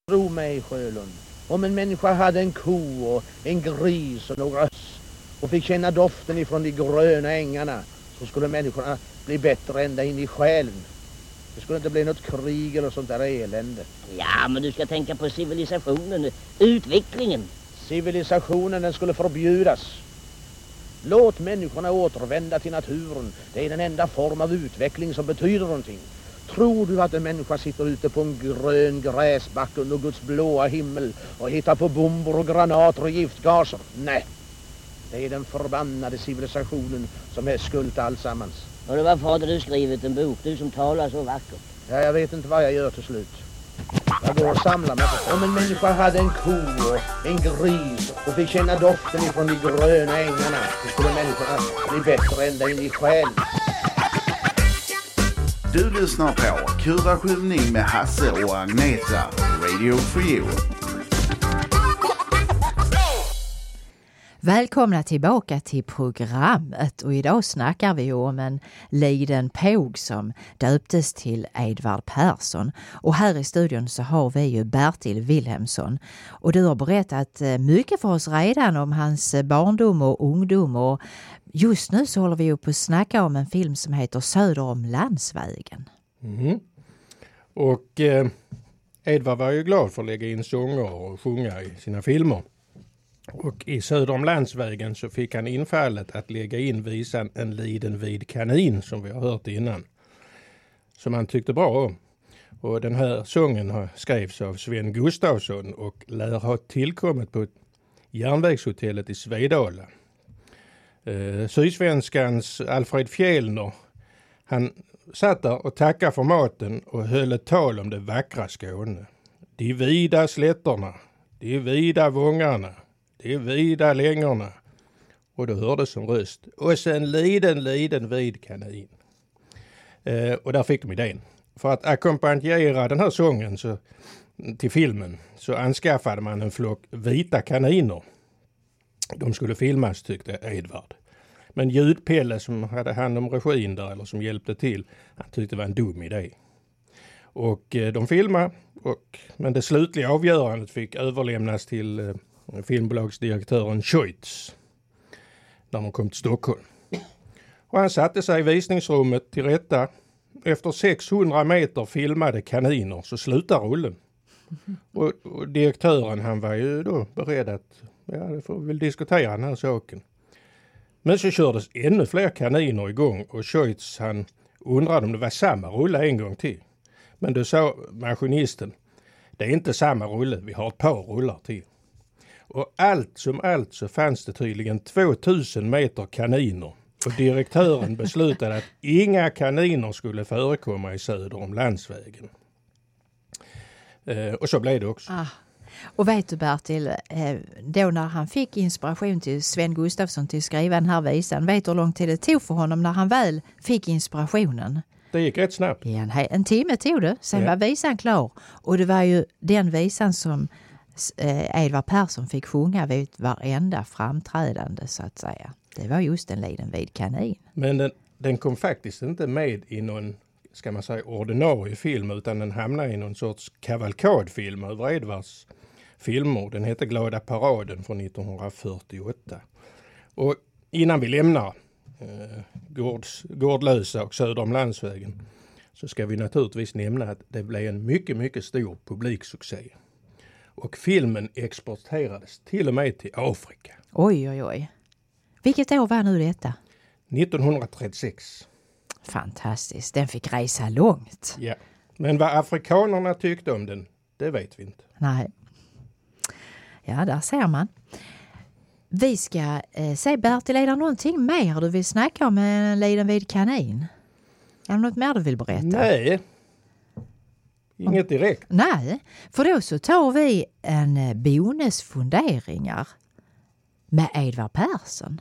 Tro mig, Sjölund, om en människa hade en ko och en gris och några och fick känna doften ifrån de gröna ängarna, så skulle människorna bli bättre ända in i själen. Det skulle inte bli något krig eller sånt där elände. Ja, men du ska tänka på civilisationen, utvecklingen. Civilisationen, den skulle förbjudas. Låt människorna återvända till naturen. Det är den enda form av utveckling som betyder någonting. Tror du att en människa sitter ute på en grön gräsbacke under Guds blåa himmel och hittar på bomber och granater och giftgaser? Nej. Det är den förbannade civilisationen som är skuld till allsammans. Och varför hade du skrivit en bok, du som talar så vackert? Ja, jag vet inte vad jag gör till slut. Jag går och samlar mig. Om en människa hade en ko och en gris och fick känna doften ifrån de gröna ängarna, så skulle människorna bli bättre ända in i själen. Du lyssnar på Kuraskylning med Hasse och Agneta, Radio for you. Välkomna tillbaka till programmet, och idag snackar vi om en liten påg som döptes till Edvard Persson. Och här i studion så har vi ju Bertil Wilhelmsson, och du har berättat mycket för oss redan om hans barndom och ungdom, och just nu så håller vi upp att snacka om en film som heter Söder om landsvägen. Mm. Och Edvard var ju glad för att lägga in sånger och sjunga i sina filmer. Och i Söder om landsvägen så fick han infallet att lägga in visan En liden vid kanin, som vi har hört innan, som han tyckte bra om. Och den här sången skrevs av Sven Gustafsson och lär ha tillkommit på järnvägshotellet i Svedala. Sydsvenskans Alfred Fjellner, han satt där och tackade för maten och höll ett tal om det vackra Skåne. De vida slätterna, de vida vångarna, de vida längorna. Och då hördes som röst: och sen liden vid kanin. Och där fick de idén. För att ackompanjera den här sången till filmen så anskaffade man en flock vita kaniner. De skulle filmas, tyckte Edvard. Men ljudpelle som hade hand om regin där, eller som hjälpte till, han tyckte det var en dum idé. Och de filmade, men det slutliga avgörandet fick överlämnas till filmbolagsdirektören Scheutz när de kom till Stockholm. Och han satte sig i visningsrummet till rätta. Efter 600 meter filmade kaniner så slutade rullen. Och direktören, han var ju då beredd att, det får vi väl diskutera den här saken. Men så kördes ännu fler kaniner igång, och Scheutz, han undrade om det var samma rulle en gång till. Men då sa maskinisten: det är inte samma rulle, vi har ett par rullar till. Och allt som allt så fanns det tydligen 2000 meter kaniner. Och direktören beslutade att inga kaniner skulle förekomma i Söder om landsvägen. Och så blev det också. Och vet du, Bertil, då när han fick inspiration till Sven Gustafsson till att skriva den här visan, vet du hur lång tid det tog för honom när han väl fick inspirationen? Det gick rätt snabbt. Ja, en timme tog det, sen var visan klar. Och det var ju den visan som Edvard Persson fick sjunga vid varenda framträdande, så att säga. Det var just En liden vid kanin. Men den kom faktiskt inte med i någon, ska man säga, ordinarie film, utan den hamnade i någon sorts kavalkadfilm över Edvards filmer. Den heter Glada paraden från 1948. Och innan vi lämnar Gårdlösa och Söder om landsvägen så ska vi naturligtvis nämna att det blev en mycket, mycket stor publiksuccé. Och filmen exporterades till och med till Afrika. Oj, oj, oj. Vilket år var nu detta? 1936. Fantastiskt, den fick resa långt. Ja, men vad afrikanerna tyckte om den, det vet vi inte. Nej. Ja, där ser man. Vi ska se, Bertil, är det någonting mer du vill snacka om En liden vid kanin? Är det något mer du vill berätta? Nej, inget direkt. Nej, för då så tar vi en bonusfunderingar med Edvard Persson.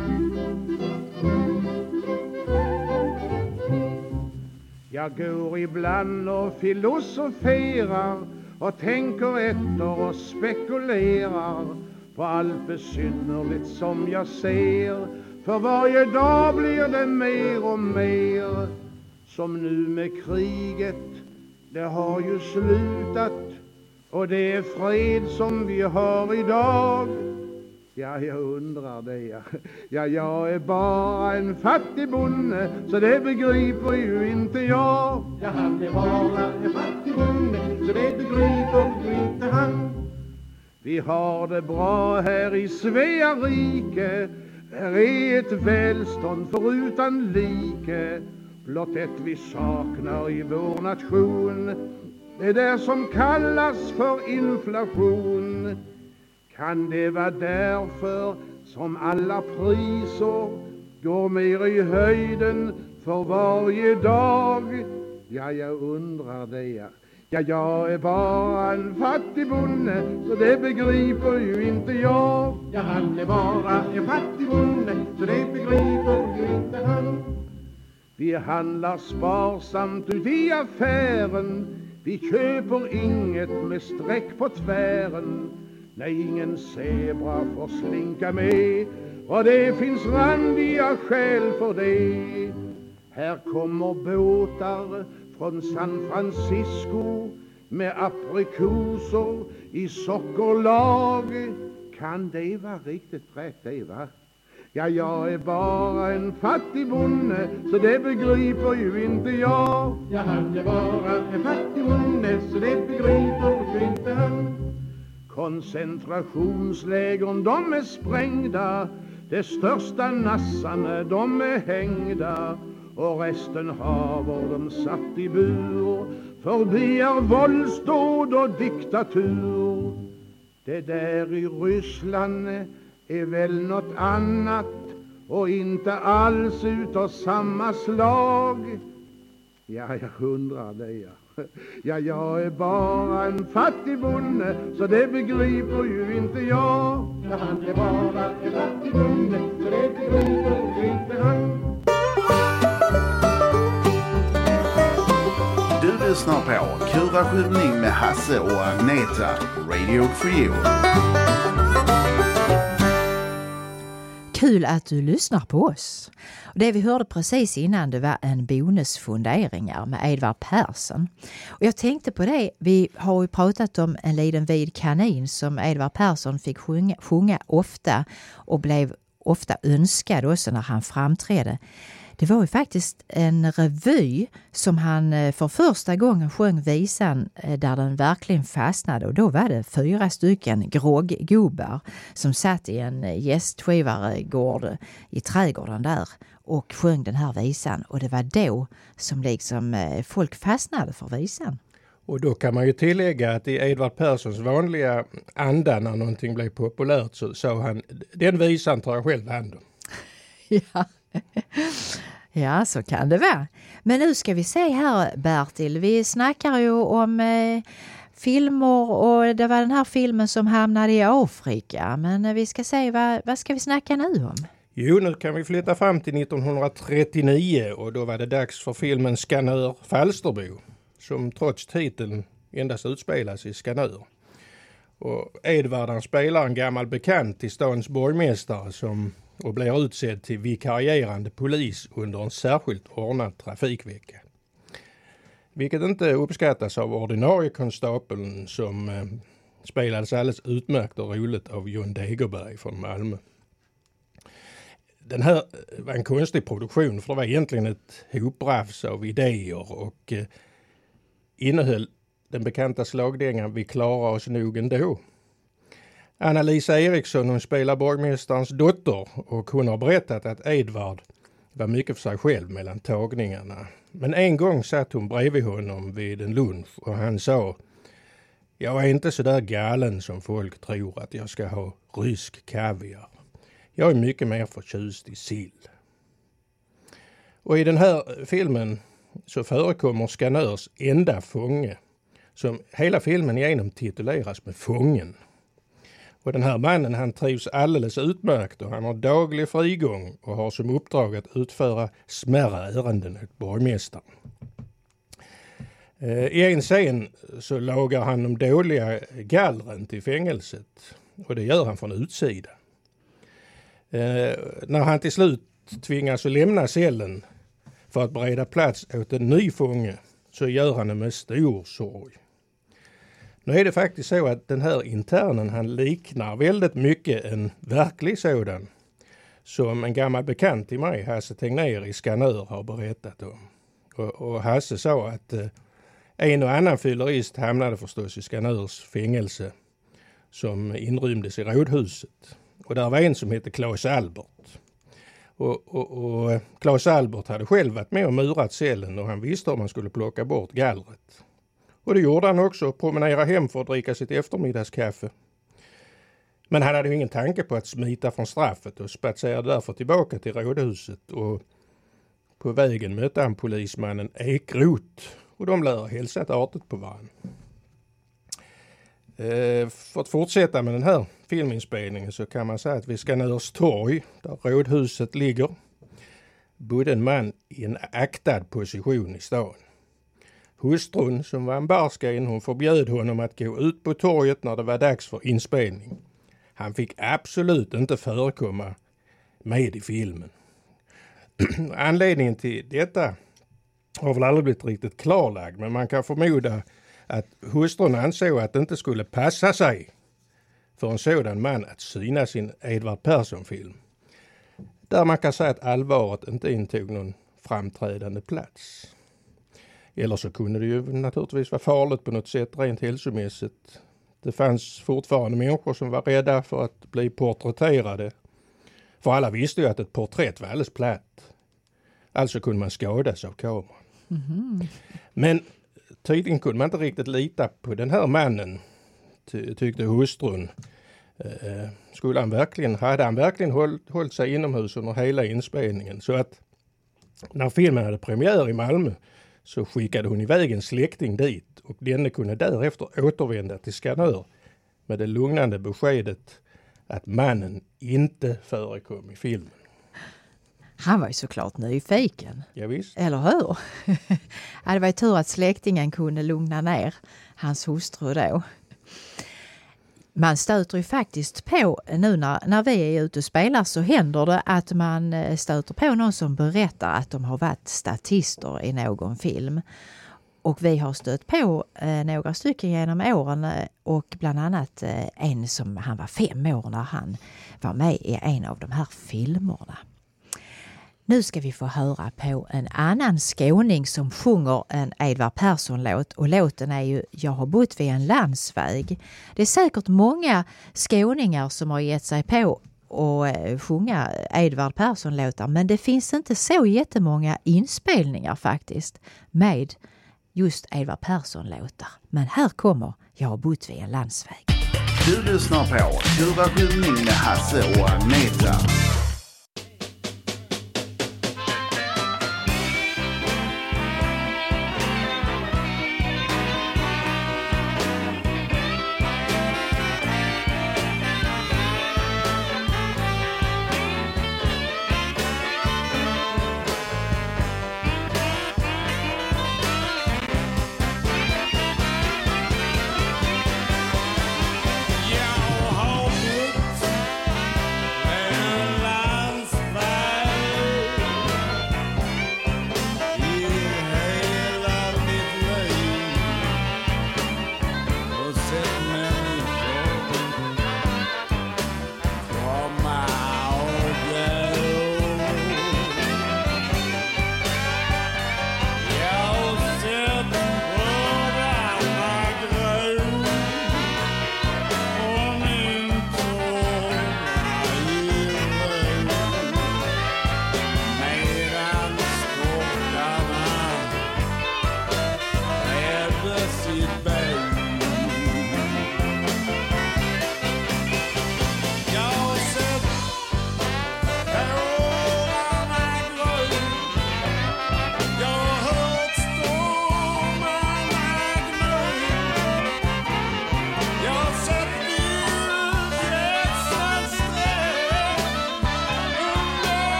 Jag går ibland och filosoferar och tänker efter och spekulerar på allt besynnerligt som jag ser. För varje dag blir det mer och mer. Som nu med kriget, det har ju slutat. och det är fred som vi har idag. Ja, jag undrar det. Ja, jag är bara en fattig bonde, så det begriper ju inte jag. Ja, han är bara en fattig bonde, så det begriper ju inte han. Vi har det bra här i Svea rike. Här är ett välstånd förutan like. Blott ett vi saknar i vår nation, det där som kallas för inflation. Kan det vara därför som alla priser går mer i höjden för varje dag? Ja, jag undrar det. Ja, jag är bara en fattig bonde, så det begriper ju inte jag. Ja, han är bara en fattig bonde, så det begriper ju inte han. Vi handlar sparsamt ut i affären, vi köper inget med streck på tvären. Nej, ingen zebra får slinka med, och det finns randiga skäl för det. Här kommer båtar från San Francisco med aprikoser i sockerlag. Kan det vara riktigt rätt det, va? Ja, jag är bara en fattig bonde, så det begriper ju inte jag. Ja, han är bara en fattig bonde, så det begriper ju inte han. Koncentrationslägren, de är sprängda, de största nassarna, de är hängda, och resten haver de satt i bur, förbi är våldsdåd och diktatur. Det där i Ryssland är väl något annat och inte alls utav samma slag. Ja, jag undrar det, ja. Ja, jag är bara en fattig bonde, så det begriper ju inte jag. Ja, han är bara en fattig bonde, så det begriper ju inte han. Du lyssnar på Kuraskjutning med Hasse och Agneta, Radio Frio. Kul att du lyssnar på oss. Det vi hörde precis innan, det var en bonusfunderingar med Edvard Persson. Och jag tänkte på det, vi har ju pratat om En liten vid kanin som Edvard Persson fick sjunga ofta och blev ofta önskad också när han framträdde. Det var ju faktiskt en revy som han för första gången sjöng visan där den verkligen fastnade, och då var det 4 stycken grogggubbar som satt i en gästskivaregård i trädgården där och sjöng den här visan, och det var då som liksom folk fastnade för visan. Och då kan man ju tillägga att i Edvard Perssons vanliga anda när någonting blev populärt så sa han, den visan tar jag själv hand om. Ja. Ja, så kan det vara. Men nu ska vi se här, Bertil. Vi snackar ju om filmer, och det var den här filmen som hamnade i Afrika. Men vi ska se, vad ska vi snacka nu om? Jo, nu kan vi flytta fram till 1939 och då var det dags för filmen Skanör Falsterbo, som trots titeln endast utspelas i Skanör. Och Edvard spelar en gammal bekant till stans borgmästare och blir utsedd till vikarierande polis under en särskilt ordnad trafikvecka. Vilket inte uppskattas av ordinarie konstapeln som spelades alldeles utmärkt och roligt av John Degerberg från Malmö. Den här var en konstig produktion, för det var egentligen ett hoprafs av idéer och innehöll den bekanta slagdängan Vi klarar oss nog ändå. Anna-Lisa Eriksson, hon spelar borgmästarens dotter, och hon har berättat att Edvard var mycket för sig själv mellan tagningarna. Men en gång satt hon bredvid honom vid en lunch och han sa: jag är inte så där galen som folk tror att jag ska ha rysk kaviar. Jag är mycket mer förtjust i sill. Och i den här filmen så förekommer Skanörs enda fånge, som hela filmen igenom tituleras med Fången. Och den här mannen, han trivs alldeles utmärkt och han har daglig frigång och har som uppdrag att utföra smärre ärenden åt borgmästaren. I en scen så lagar han de dåliga gallren till fängelset, och det gör han från utsida. När han till slut tvingas att lämna cellen för att bereda plats åt en ny fånge så gör han det med stor sorg. Nu är det faktiskt så att den här internen, han liknar väldigt mycket en verklig sådan. Som en gammal bekant till mig, Hasse Tegnér i Skanör, har berättat om. Och Hasse sa att en och annan fyllerist hamnade förstås i Skanörs fängelse som inrymdes i rådhuset. Och där var en som hette Claes Albert. Och Claes Albert hade själv varit med och murat cellen och han visste om man skulle plocka bort gallret. Och det gjorde han också, promenera hem för att dricka sitt eftermiddagskaffe. Men han hade ju ingen tanke på att smita från straffet och spatserade därför tillbaka till rådhuset. Och på vägen mötte han polismannen Ekrot och de lär ha hälsat artigt på varandra. För att fortsätta med den här filminspelningen så kan man säga att vid Skanörs torg, där rådhuset ligger, bodde en man i en aktad position i stan. Hustrun, som var en barskain, hon förbjöd honom att gå ut på torget när det var dags för inspelning. Han fick absolut inte förekomma med i filmen. Anledningen till detta har väl aldrig blivit riktigt klarlagd, men man kan förmoda att hustrun ansåg att det inte skulle passa sig för en sådan man att syna sin Edvard Persson-film. Där man kan säga att allvaret inte intog någon framträdande plats. Eller så kunde det ju naturligtvis vara farligt på något sätt rent hälsomässigt. Det fanns fortfarande människor som var rädda för att bli porträtterade. För alla visste ju att ett porträtt var alldeles platt. Alltså kunde man skadas av kameran. Mm-hmm. Men tydligen kunde man inte riktigt lita på den här mannen, tyckte hustrun. Hade han verkligen hållit sig inomhus under hela inspelningen? Så att när filmen hade premiär i Malmö så skickade hon iväg en släkting dit och denne kunde därefter återvända till Skanör med det lugnande beskedet att mannen inte förekom i filmen. Han var ju såklart nyfiken. Ja, visst. Eller hur? Det var ju tur att släktingen kunde lugna ner hans hustru då. Man stöter ju faktiskt på, nu när vi är ute och spelar så händer det att man stöter på någon som berättar att de har varit statister i någon film. Och vi har stött på några stycken genom åren och bland annat en som han var 5 år när han var med i en av de här filmerna. Nu ska vi få höra på en annan skåning som sjunger en Edvard Persson-låt och låten är ju Jag har bott vid en landsväg. Det är säkert många skåningar som har gett sig på att sjunga Edvard Persson-låtar men det finns inte så jättemånga inspelningar faktiskt med just Edvard Persson-låtar. Men här kommer Jag har bott vid en landsväg. Du lyssnar på Kurragymning med Hasse och Agneta. Jag har bott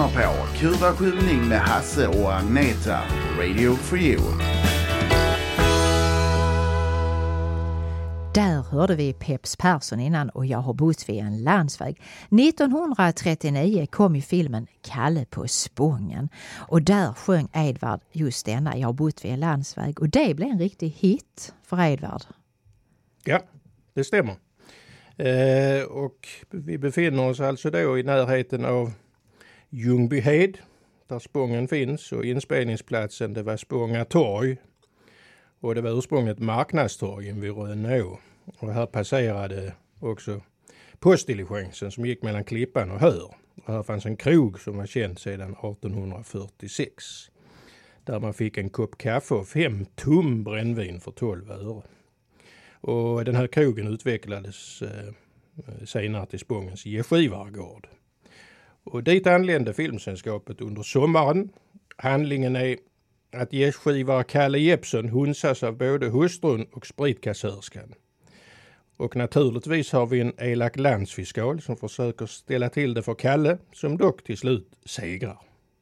lyssnar på Kurvaskjutning med Hasse och Agneta, Radio for You. Där hörde vi Peps Persson innan och jag har bott vid en landsväg. 1939 kom ju filmen Kalle på Spången och där sjöng Edvard just denna Jag har bott vid en landsväg och det blev en riktig hit för Edvard. Ja, det stämmer. Och vi befinner oss alltså då i närheten av Ljungbyhed där Spången finns och inspelningsplatsen det var Spånga torg och det var ursprungligen marknadstorgen vid Rönå. Och här passerade också postdiligensen som gick mellan Klippan och Hör. Och här fanns en krog som var känd sedan 1846. Där man fick en kopp kaffe och 5 tum brännvin för 12 öre. Och den här krogen utvecklades senare till Spångens Geskivagård. Och dit anlände filmsällskapet under sommaren. Handlingen är att gästgivare Kalle Jeppsson hunsas av både hustrun och spritkassörskan. Och naturligtvis har vi en elak landsfiskal som försöker ställa till det för Kalle som dock till slut segrar.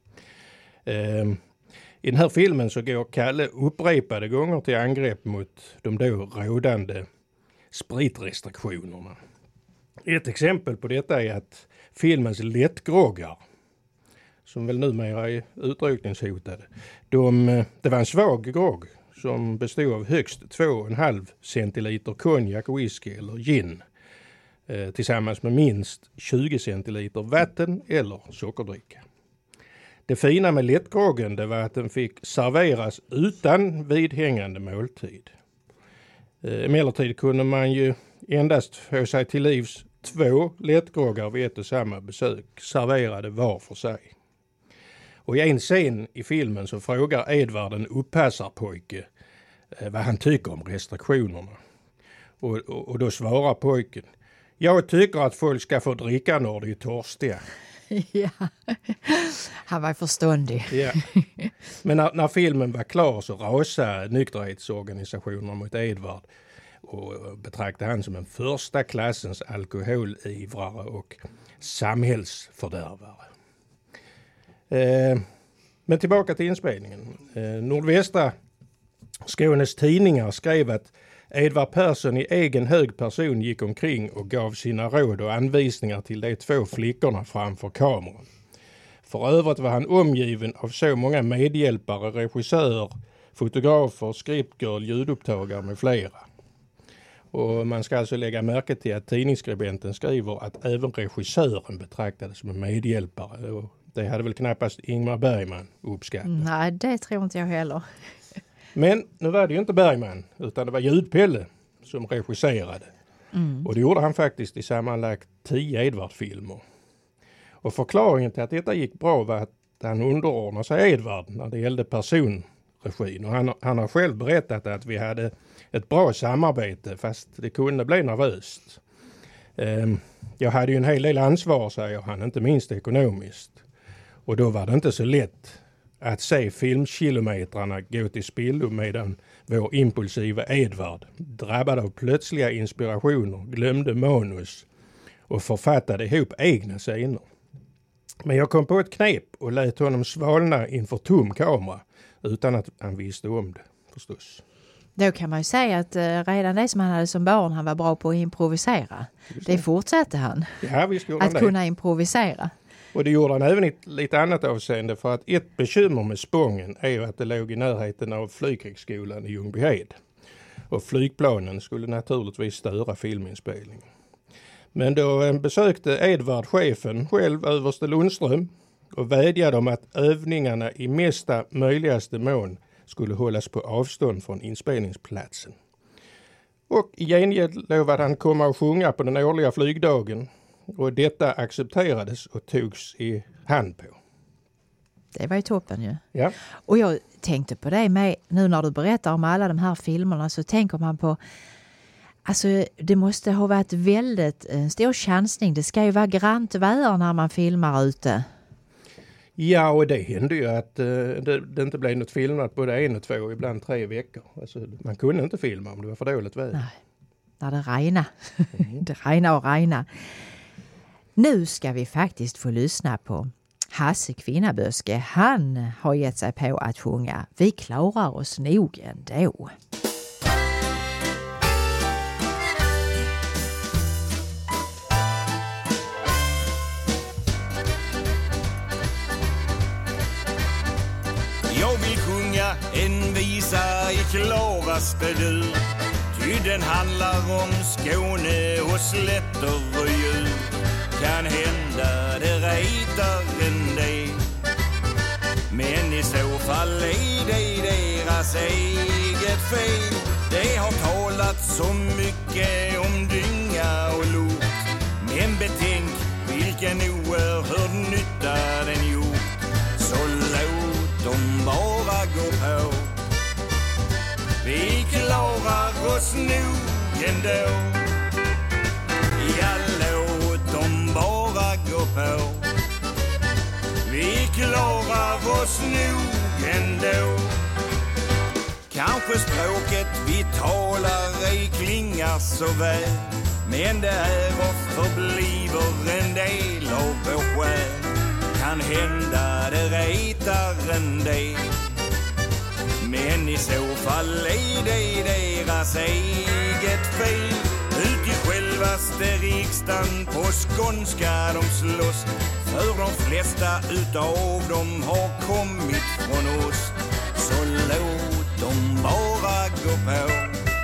I den här filmen så går Kalle upprepade gånger till angrepp mot de då rådande spritrestriktionerna. Ett exempel på detta är att filmens lättgroggar, som väl numera är utrotningshotade, det var en svag grogg som bestod av högst 2,5 centiliter konjak, whisky eller gin tillsammans med minst 20 centiliter vatten eller sockerdricka. Det fina med lättgroggen det var att den fick serveras utan vidhängande måltid. Emellertid kunde man ju endast få sig till livs 2 lättgroggar vid ett och samma besök, serverade var för sig. Och i en scen i filmen så frågar Edvard en uppassarpojke vad han tycker om restriktionerna. Och då svarar pojken: jag tycker att folk ska få dricka när de är törstiga. Ja, han var förståndig. Ja. Men när filmen var klar så rasade nykterhetsorganisationer mot Edvard och betraktade han som en första klassens alkoholivrare och samhällsfördärvare. Men tillbaka till inspelningen. Nordvästra Skånes tidningar skrev att Edvard Persson i egen hög person gick omkring och gav sina råd och anvisningar till de 2 flickorna framför kameran. För övrigt var han omgiven av så många medhjälpare, regissörer, fotografer, scriptgirl, ljudupptagare med flera. Och man ska alltså lägga märke till att tidningsskribenten skriver att även regissören betraktades som en medhjälpare. Och det hade väl knappast Ingmar Bergman uppskattat. Nej, det tror inte jag heller. Men nu var det ju inte Bergman utan det var Ljudpelle som regisserade. Och det gjorde han faktiskt i sammanlagt 10 Edvard-filmer. Och förklaringen till att detta gick bra var att han underordnade sig Edvard när det gällde personregin. Och han har själv berättat att vi hade ett bra samarbete fast det kunde bli nervöst. Jag hade ju en hel del ansvar, säger han, inte minst ekonomiskt. Och då var det inte så lätt att se filmkilometrarna gå till spillo medan vår impulsiva Edvard, drabbad av plötsliga inspirationer, glömde manus och författade ihop egna scener. Men jag kom på ett knep och lät honom svalna inför tom kamera utan att han visste om det, förstås. Då kan man ju säga att redan det som han hade som barn, han var bra på att improvisera. Det fortsatte han. Ja, visst gjorde han det. Att kunna improvisera. Och det gjorde han även i ett lite annat avseende, för att ett bekymmer med Spången är ju att det låg i närheten av flygkrigsskolan i Ljungbyhed. Och flygplanen skulle naturligtvis störa filminspelningen. Men då besökte Edvard chefen själv, överste Lundström, och vädjade om att övningarna i mesta möjligaste mån skulle hållas på avstånd från inspelningsplatsen. Och i gengäld lovade han komma och sjunga på den årliga flygdagen. Och detta accepterades och togs i hand på. Det var ju toppen ju. Ja. Och jag tänkte på det med, nu när du berättar om alla de här filmerna så tänker man på, alltså det måste ha varit väldigt en stor chansning. Det ska ju vara grant väder när man filmar ute. Ja, och det hände ju att det inte blev något filmat både 1 och 2 och ibland 3 veckor. Alltså, man kunde inte filma om det var för dåligt väder. Nej, när det regnar. Det regnar och regnar. Nu ska vi faktiskt få lyssna på Hasse Kvinnaböske, han har gett sig på att sjunga Vi klarar oss nog ändå. Jag vill sjunga en visa i klaraste dur, ty den handlar om Skåne och slätter och djur. Kan hända det rejtar en del, men i så fall är det deras eget fel. Det har talat så mycket om dynga och lort, men betänk vilken oerhörd nytta den gjort. Så låt dem bara gå på, vi klarar oss nog ändå. Ja, låt dem bara gå på, vi klarar oss nog ändå. Kanske språket vi talar ej klingar så väl, men det är och förbliver en del av vår själ. Kan hända det retar en del, men i så fall är det deras eget fel. Ut i självaste riksdagen på skånska de slåss, för de flesta utav dem har kommit från oss. Så låt dem bara gå på,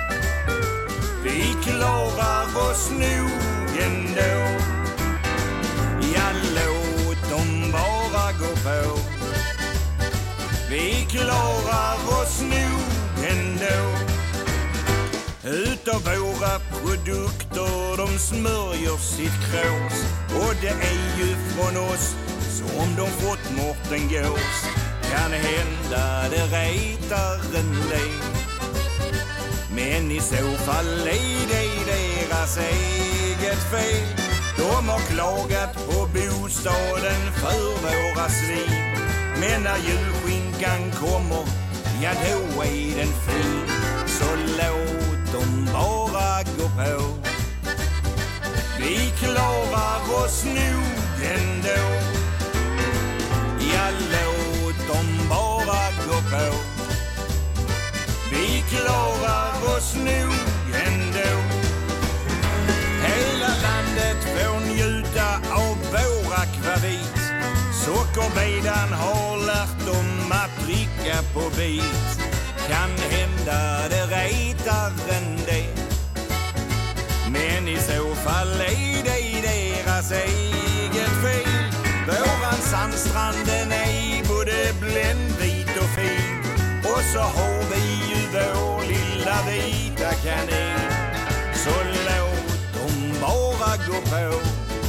vi klarar oss nog ändå. Ja, låt dem bara gå på, vi klarar oss nog ändå. Utav våra produkter de smörjer sitt krås, och det är ju från oss som de fått Mårten Gås. Kan hända det retar en del, men i så fall är det deras eget fel. De har klagat på bostaden för våra svin, men när julskinkan kommer, ja då är den fin. Så låt dem bara gå på, vi klarar oss nog ändå. Ja, låt dem bara gå på, vi klarar oss nog ändå. Hela landet får njuta av vår akvavit, sockerbedan har lärt dem att dricka på bit. Kan hända det retar en del, men i så fall är det deras eget fel. Våran sandstranden är både bländvit och fin, och så har vi ju vår lilla vita kanin. Så låt dem bara gå på,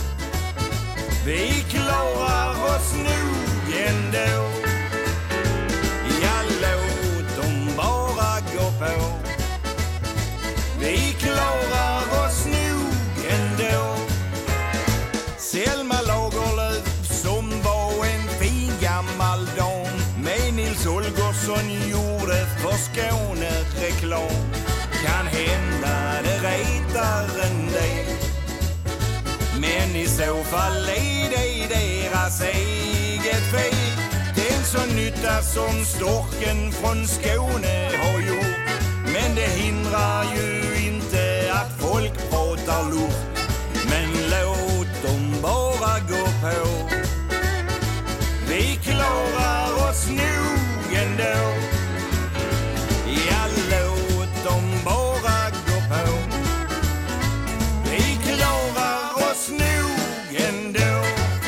vi klarar oss nog ändå. Ja, låt dem bara gå på, vi klarar oss nog ändå. Selma Lagerlöf som var en fin gammal dam, med Nils Holgersson gjorde för Skåne reklam. Kan hända det retar en del, men i så fall är det deras eget fel. Den som nytta som storken från Skåne har gjort, men det hindrar ju inte att folk pratar lort. Men låt dem bara gå på, vi klarar oss nog ändå. Ja, låt dem bara gå på, vi klarar oss nog ändå.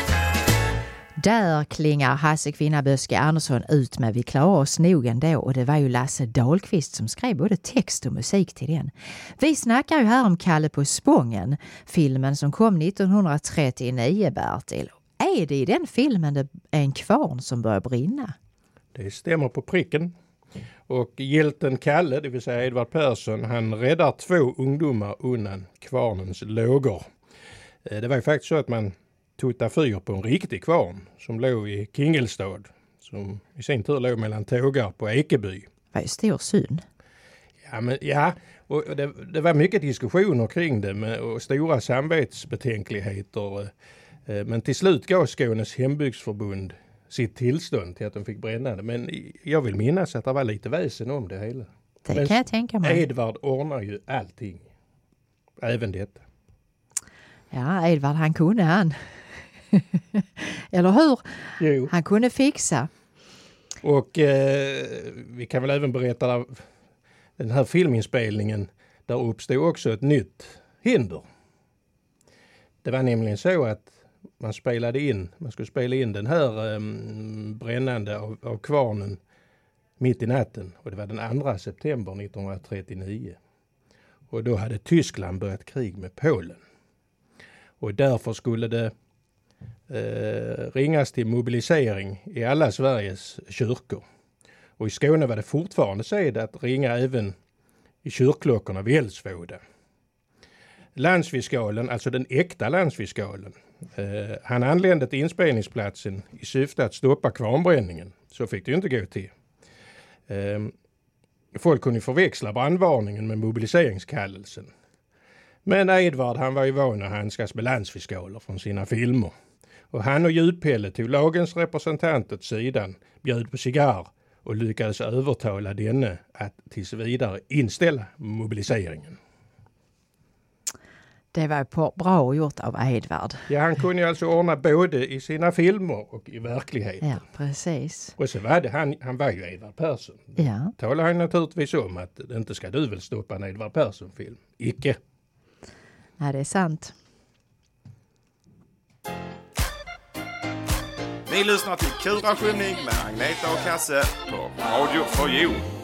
Där klingar Hasse Kvinnaböske Andersson ut med Vi klarar oss nog ändå, och det var ju Lasse Dahlqvist som skrev både text och musik till den. Vi snackar ju här om Kalle på Spången, filmen som kom 1939, Bertil. Är det i den filmen det är en kvarn som börjar brinna? Det stämmer på pricken. Och hjälten Kalle, det vill säga Edvard Persson, han räddar 2 ungdomar undan kvarnens lågor. Det var ju faktiskt så att man tog fyr på en riktig kvarn som låg i Kingelstad, som i sin tur låg mellan Tågarp och Ekeby. Vad är stor syn? Ja, och det var mycket diskussioner kring det och stora samvetsbetänkligheter. Men till slut gav Skånes hembygdsförbund sitt tillstånd till att de fick bränna det. Men jag vill minnas att det var lite väsen om det hela. Det kan jag tänka mig. Edvard ordnar ju allting. Även detta. Ja, Edvard han kunde han. Eller hur? Jo. Han kunde fixa. Och vi kan väl även berätta att den här filminspelningen, där uppstod också ett nytt hinder. Det var nämligen så att man skulle spela in den här brännande av kvarnen mitt i natten. Och det var den 2 september 1939. Och då hade Tyskland börjat krig med Polen. Och därför skulle det ringas till mobilisering i alla Sveriges kyrkor. Och i Skåne var det fortfarande sed att ringa även i kyrkklockorna vid Älvsvåda. Landsfiskalen, alltså den äkta landsfiskalen, han anlände till inspelningsplatsen i syfte att stoppa kvarnbränningen. Så fick det ju inte gå till. Folk kunde förväxla brandvarningen med mobiliseringskallelsen. Men Edvard, han var ju van att handskas med landsfiskaler från sina filmer. Och han och Ljudpelle tog lagens representant åt sidan, bjöd på cigarr och lyckades övertala denne att tills vidare inställa mobiliseringen. Det var bra gjort av Edvard. Ja, han kunde ju alltså ordna både i sina filmer och i verkligheten. Ja, precis. Och så var det, han var ju Edvard Persson. Ja. Talar han naturligtvis om att inte ska du väl stoppa en Edvard Persson-film. Icke. Ja, det är sant. Ni lyssnar till Kura Skymning med Agneta och Kasse på Radio 4U.